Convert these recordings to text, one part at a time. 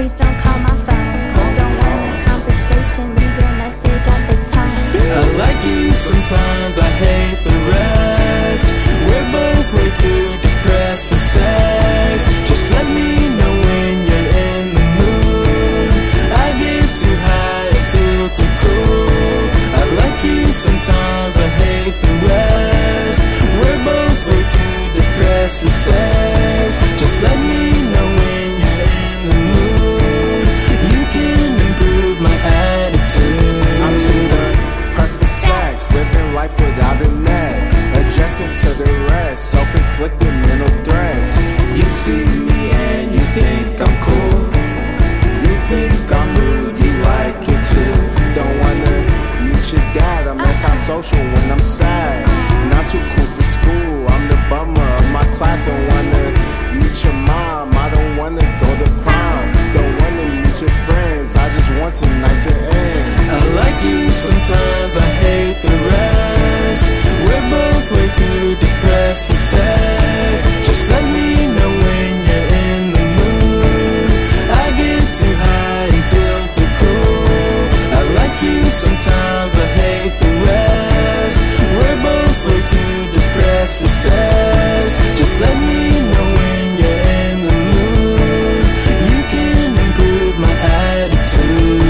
please don't call my phone. Don't want a conversation, leave your message at the tone. I like you sometimes, I hate the rest. We're both way too depressed for sex. Just let me know when you're in the mood. I get too high, I feel too cool. I like you sometimes, I hate the rest. We're both way too depressed for sex. Just let me know when you're in the mood. You can improve my attitude. I'm too done, pressed for sex. Living life without a net. Adjusting to the rest. Self-inflicted mental threats. You see me and you think I'm cool. You think I'm rude, you like it too. Don't wanna meet your dad. I'm antisocial when I'm sad. Not too cool for school. I'm the bummer of my class. Don't wanna meet your mom. I don't wanna go to prom. Don't wanna meet your friends. I just want tonight to end. I like you sometimes, I hate the rest. We're both way too depressed for sex. Just let me know when you're in the mood. I get too high and feel too cool. I like you sometimes, I hate the rest. We're both way too depressed for sex. Just let me know when you're in the mood. You can improve my attitude.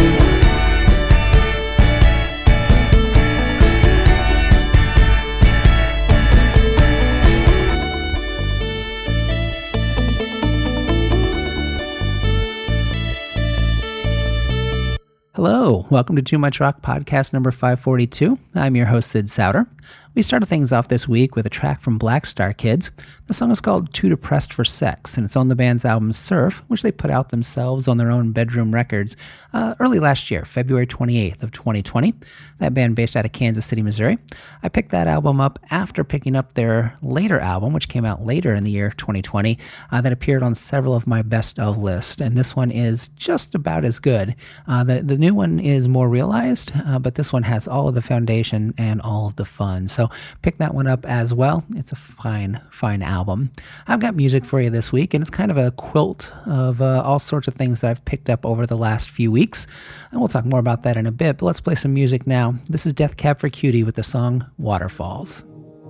Hello, welcome to Too Much Rock podcast number 542. I'm your host, Sid Souter. We started things off this week with a track from Black Star Kids. The song is called Too Depressed for Sex, and it's on the band's album Surf, which they put out themselves on their own Bedroom Records early last year, February 28th of 2020. That band based out of Kansas City, Missouri. I picked that album up after picking up their later album, which came out later in the year 2020, that appeared on several of my best of lists, and this one is just about as good. The new one is more realized, but this one has all of the foundation and all of the fun. So pick that one up as well. It's a fine album. I've got music for you this week, and it's kind of a quilt of all sorts of things that I've picked up over the last few weeks. And we'll talk more about that in a bit, but let's play some music now. This is Death Cab for Cutie with the song Waterfalls.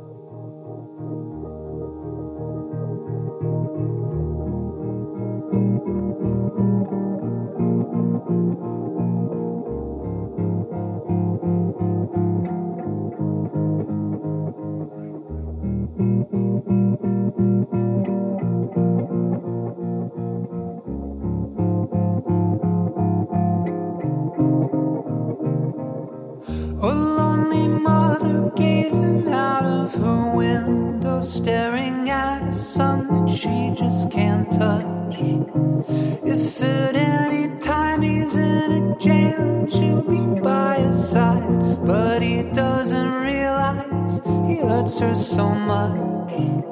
A lonely mother gazing out of her window, staring at a sun that she just can't touch. If at any time he's in a jam, she'll be by his side, but he doesn't realize he hurts her so much.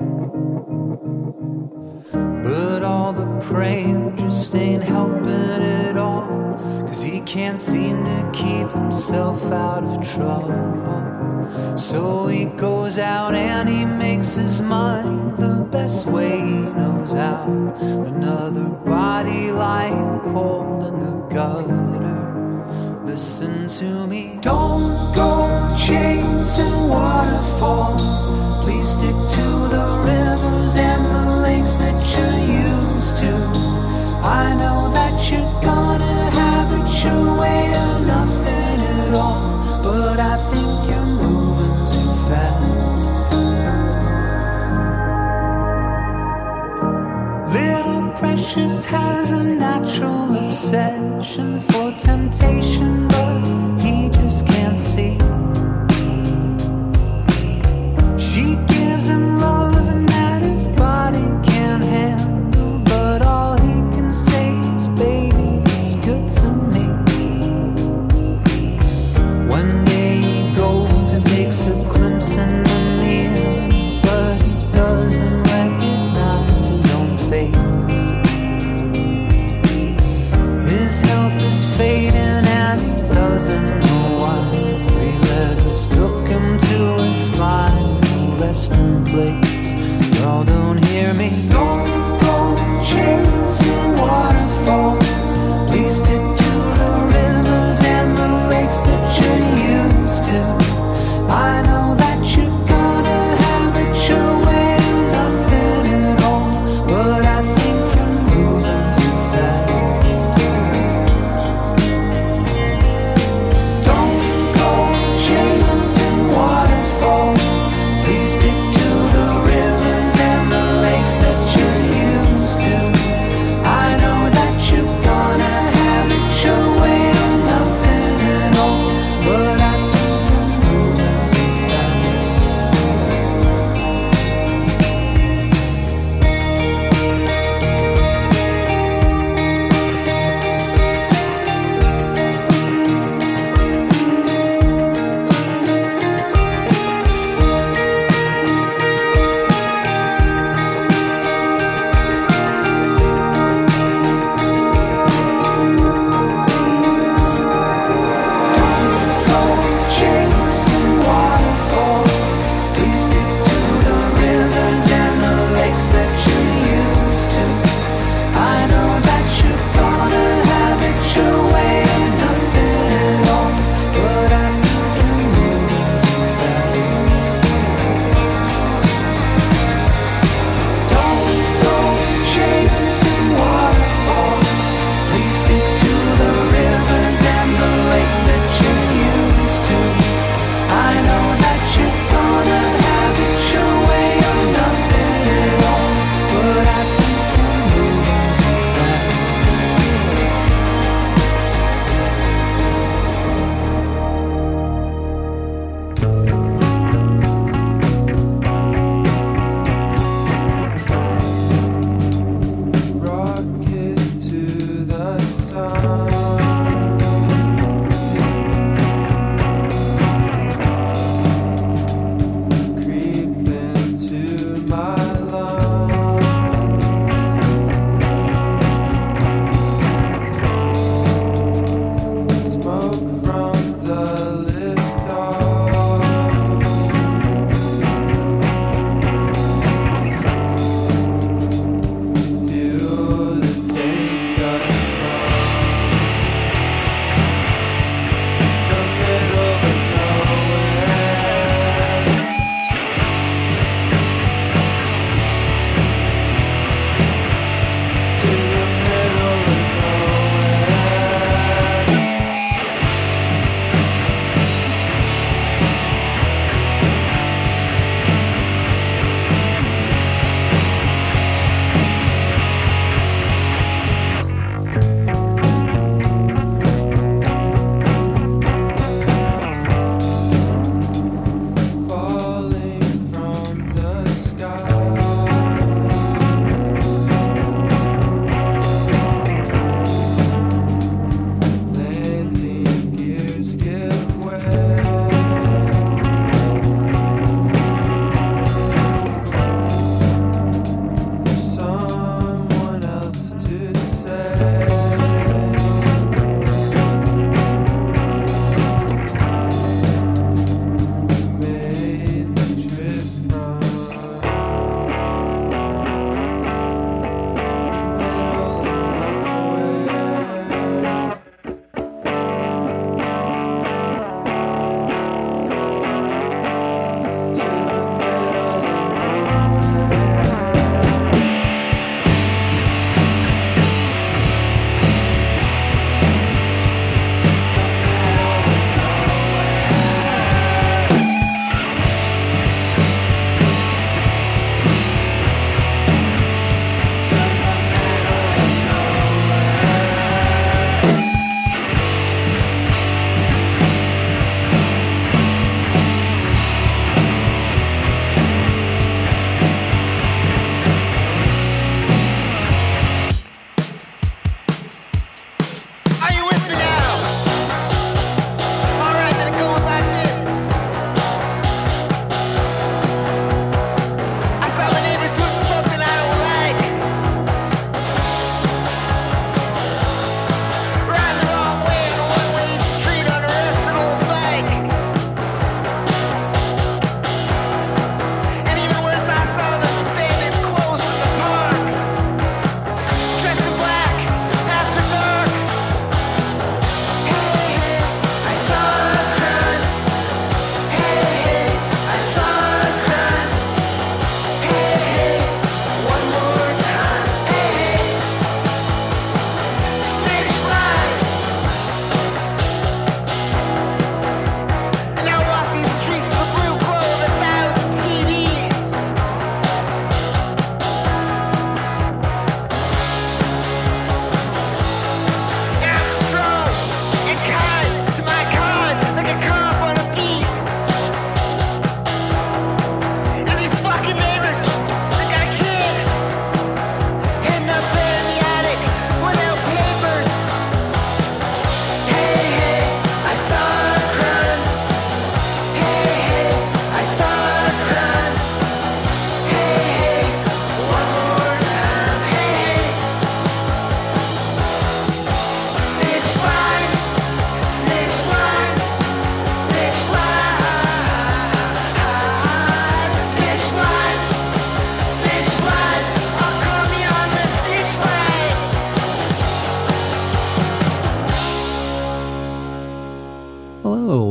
But all the praying just ain't helping at all, 'cause he can't seem to keep himself out of trouble. So he goes out and he makes his money the best way he knows how. Another body lying cold in the gutter. Listen to me. Don't go chasing waterfalls. Please stick to the rivers and the lakes that you're used to. I know that you're gonna have it your way or nothing at all, but I think you're moving too fast. Little Precious has a natural obsession for temptation, but he just can't see. She gives him love and that his body can't handle, but all he can say is, baby, it's good to me. One day he goes and takes a glimpse in the mirror, but he doesn't recognize his own face. His health is fading and he doesn't know why. 3 letters took him to his final resting place. Y'all don't hear me. Don't go chasing waterfalls.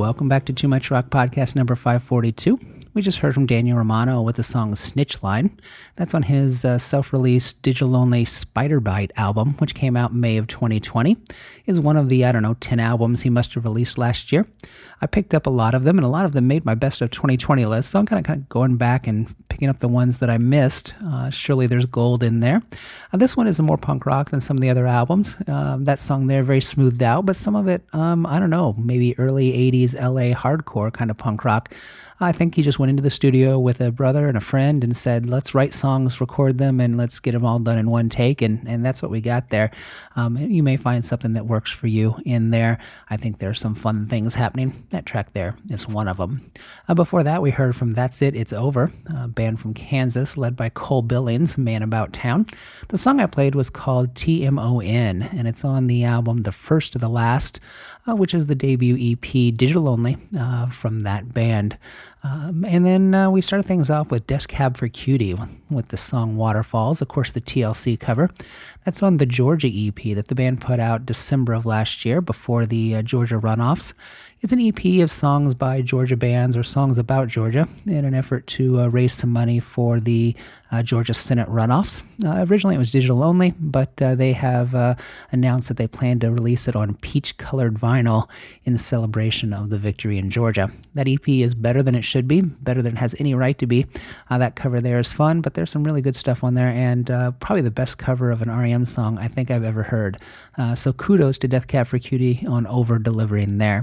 Welcome back to Too Much Rock Podcast number 542. We just heard from Daniel Romano with the song Snitch Line. That's on his self-released digital-only Spider Bite album, which came out May of 2020. It's one of the, 10 albums he must have released last year. I picked up a lot of them, and a lot of them made my best of 2020 list, so I'm kind of going back and picking up the ones that I missed. Surely there's gold in there. This one is more punk rock than some of the other albums. That song there, very smoothed out, but some of it, maybe early 80s LA hardcore kind of punk rock. I think he just went into the studio with a brother and a friend and said, let's write songs, record them, and let's get them all done in one take, and that's what we got there. You may find something that works for you in there. I think there are some fun things happening. That track there is one of them. Before that, we heard from That's It, It's Over, a band from Kansas led by Cole Billings, Man About Town. The song I played was called TMON, and it's on the album The First of the Last, which is the debut EP, digital only, from that band. And then we started things off with Death Cab for Cutie with the song Waterfalls, of course the TLC cover. That's on the Georgia EP that the band put out December of last year before the Georgia runoffs. It's an EP of songs by Georgia bands or songs about Georgia in an effort to raise some money for the Georgia Senate runoffs. Originally it was digital only, but they have announced that they plan to release it on peach-colored vinyl in celebration of the victory in Georgia. That EP is better than it should be, better than it has any right to be. That cover there is fun, but there's some really good stuff on there, and probably the best cover of an R.E.M. song I think I've ever heard. So kudos to Death Cab for Cutie on over-delivering there.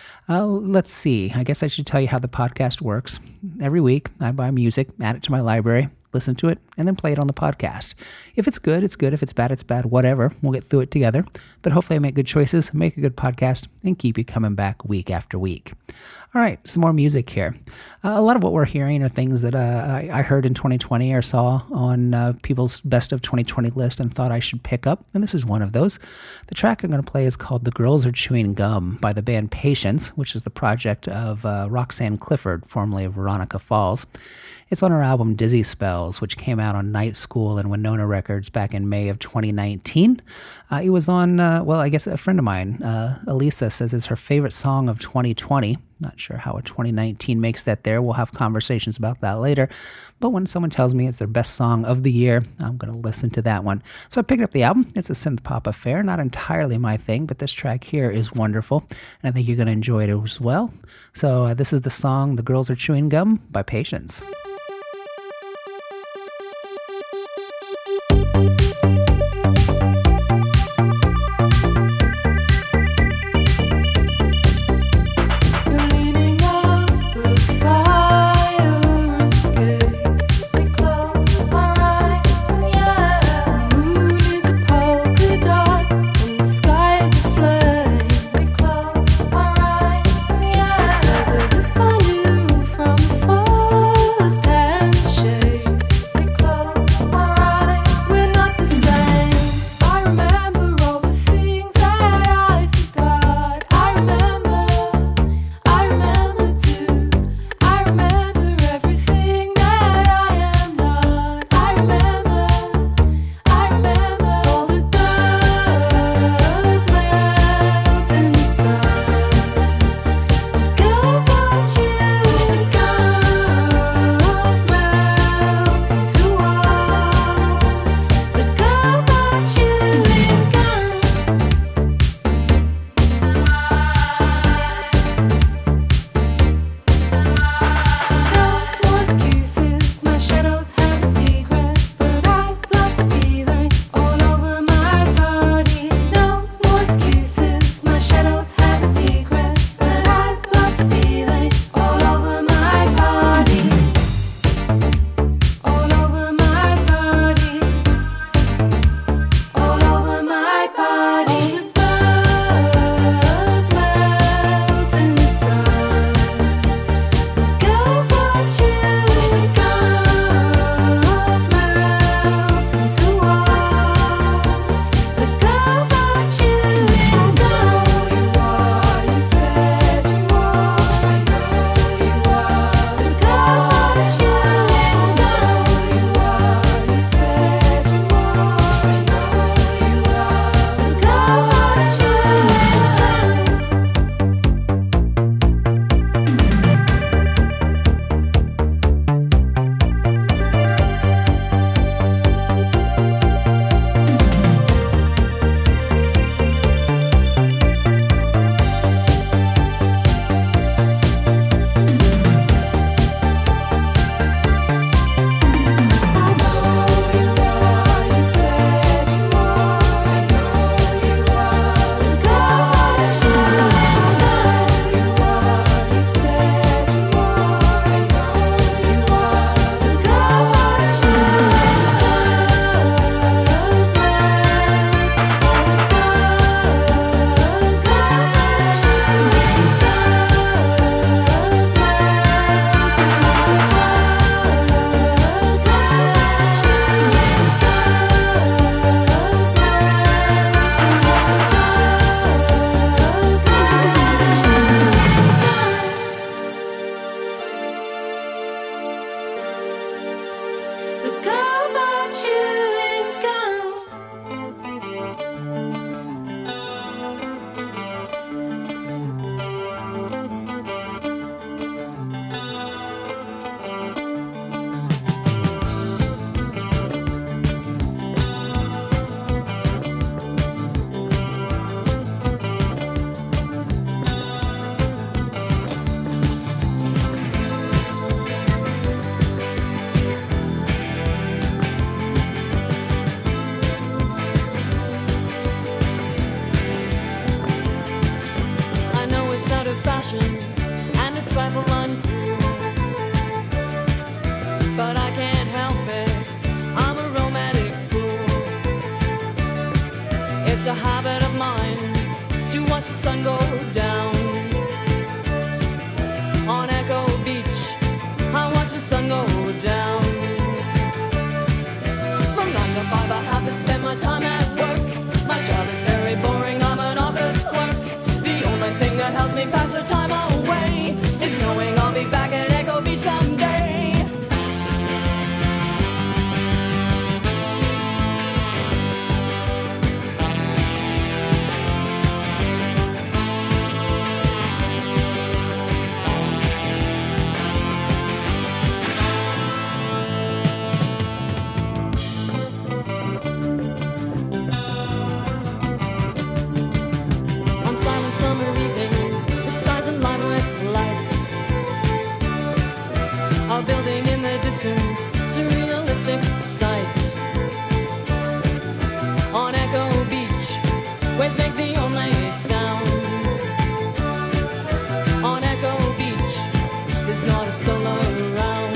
Let's see. I guess I should tell you how the podcast works. Every week, I buy music, add it to my library, listen to it, and then play it on the podcast. If it's good, it's good. If it's bad, it's bad. Whatever. We'll get through it together. But hopefully I make good choices, make a good podcast, and keep you coming back week after week. All right, some more music here. A lot of what we're hearing are things that I heard in 2020 or saw on people's best of 2020 list and thought I should pick up, and this is one of those. The track I'm going to play is called The Girls Are Chewing Gum by the band Patience, which is the project of Roxanne Clifford, formerly of Veronica Falls. It's on her album Dizzy Spells, which came out on Night School and Winona Records back in May of 2019. It was on, I guess a friend of mine, Elisa, says it's her favorite song of 2020. Not sure how a 2019 makes that there. We'll have conversations about that later. But when someone tells me it's their best song of the year, I'm going to listen to that one. So I picked up the album. It's a synth pop affair, not entirely my thing, but this track here is wonderful, and I think you're going to enjoy it as well. So this is the song The Girls Are Chewing Gum by Patience. From first habit of mine to watch the sun go down. On Echo Beach, I watch the sun go down. From 9 to 5 I have to spend my time at work. My job is very boring, I'm an office clerk. The only thing that helps me pass the time away is knowing I'll be back at Echo Beach someday. A building in the distance, it's a realistic sight. On Echo Beach, waves make the only sound. On Echo Beach, there's not a soul around.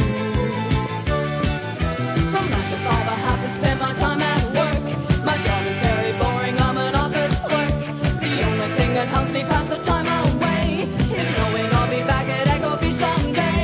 From 9 to 5 I have to spend my time at work. My job is very boring, I'm an office clerk. The only thing that helps me pass the time away is knowing I'll be back at Echo Beach someday.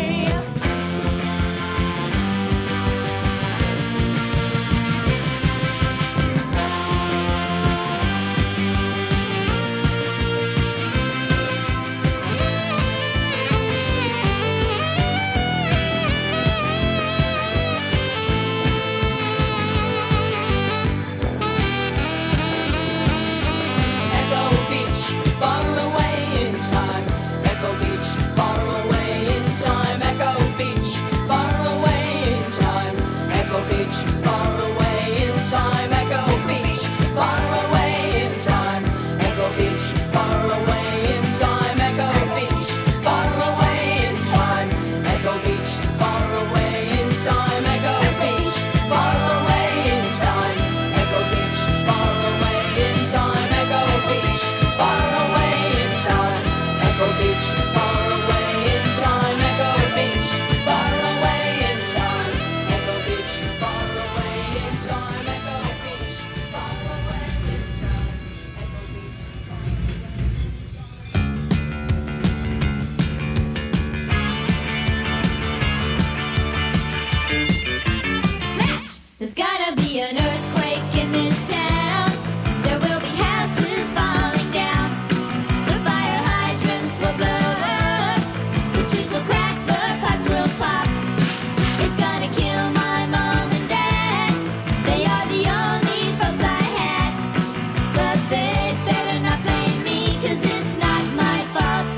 There's gonna be an earthquake in this town. There will be houses falling down. The fire hydrants will blow up. The streets will crack, the pipes will pop. It's gonna kill my mom and dad. They are the only folks I had. But they better not blame me, 'cause it's not my fault.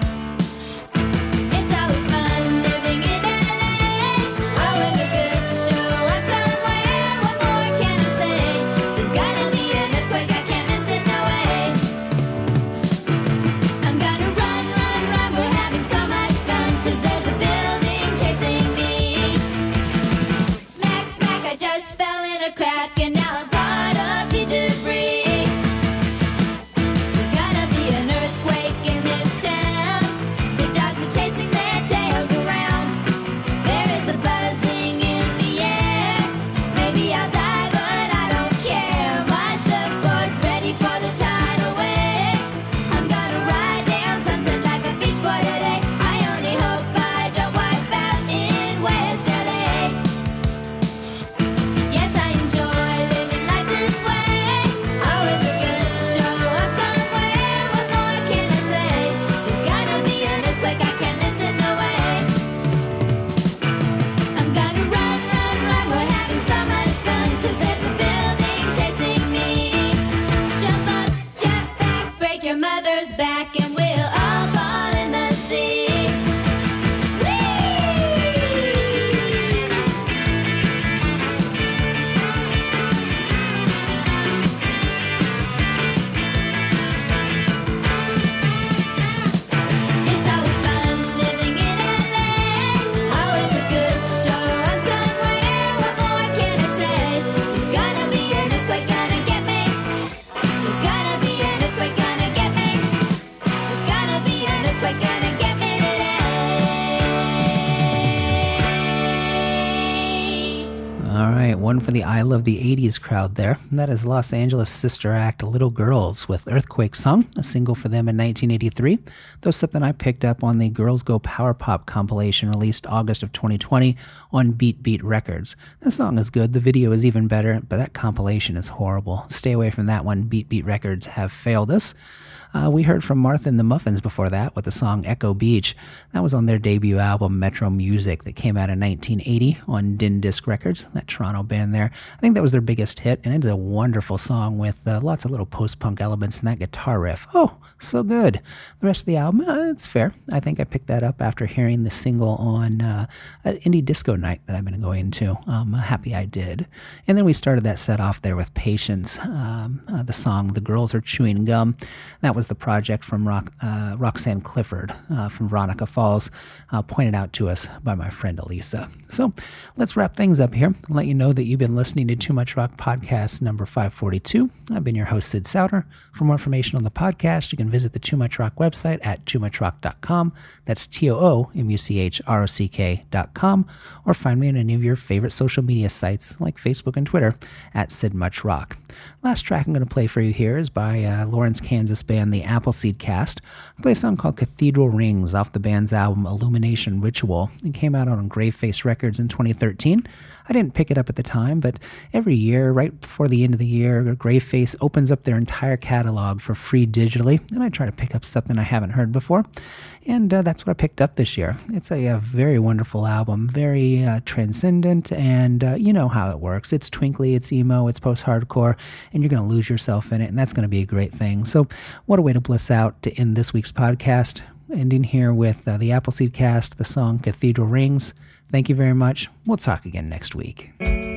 It's always fun living in LA. Always a good show on somewhere. What more can I say? There's gonna be an earthquake, I can't miss it, no way. I'm gonna run, run, run. We're having so much fun, 'cause there's a building chasing me. Smack, smack, I just fell in a crack, and now I'm part of the debris. There's gonna be an earthquake in this town. The dogs are chasing their tails around. There is a buzzing in the air. Maybe I'll die, but I don't care. My surfboard's ready for the tidal wave. I'm gonna ride down Sunset like a beach boy today. I only hope I don't wipe out in West LA. Yes, I enjoy living life this way. Always a good show on somewhere. What more can I say? There's gonna be an earthquake, I can't miss it, no way. I'm gonna run, run, run. We're having so much fun, 'cause there's a building chasing me. Jump up, jump back, break your mother's back, and we'll all fall in the sea. It's always fun living in LA. Always a good show on somewhere. What more can I say? There's gonna be an earthquake, gonna get me. There's gonna be an earthquake, gonna get me. one for the I Love the 80s crowd there, and that is Los Angeles sister act Little Girls with Earthquake Song, a single for them in 1983. That was something I picked up on the Girls Go Power Pop compilation released August of 2020 on Beat Beat Records. The song is good, the video is even better, but that compilation is horrible. Stay away from that one. Beat Beat Records have failed us. We heard from Martha and the Muffins before that with the song Echo Beach. That was on their debut album Metro Music that came out in 1980 on Din Disc Records, that Toronto band there. I think that was their biggest hit, and it is a wonderful song with lots of little post-punk elements in that guitar riff. Oh, so good. The rest of the album, it's fair. I think I picked that up after hearing the single on an indie disco night that I've been going to. Happy I did. And then we started that set off there with Patience, the song The Girls Are Chewing Gum. That was the project from Roxanne Clifford from Veronica Falls, pointed out to us by my friend Elisa. So let's wrap things up here and let you know that you've been listening to Too Much Rock Podcast number 542. I've been your host, Sid Souter. For more information on the podcast, you can visit the Too Much Rock website at toomuchrock.com. That's TOOMUCHROCK.com, or find me on any of your favorite social media sites like Facebook and Twitter at Sid Much Rock. Last track I'm going to play for you here is by Lawrence, Kansas band The Appleseed Cast. I play a song called Cathedral Rings off the band's album Illumination Ritual. It came out on Graveface Records in 2013. I didn't pick it up at the time, but every year, right before the end of the year, Graveface opens up their entire catalog for free digitally, and I try to pick up something I haven't heard before, and that's what I picked up this year. It's a very wonderful album, very transcendent, and you know how it works. It's twinkly, it's emo, it's post-hardcore, and you're going to lose yourself in it, and that's going to be a great thing. So what a way to bliss out to end this week's podcast, ending here with the Appleseed Cast, the song Cathedral Rings. Thank you very much. We'll talk again next week.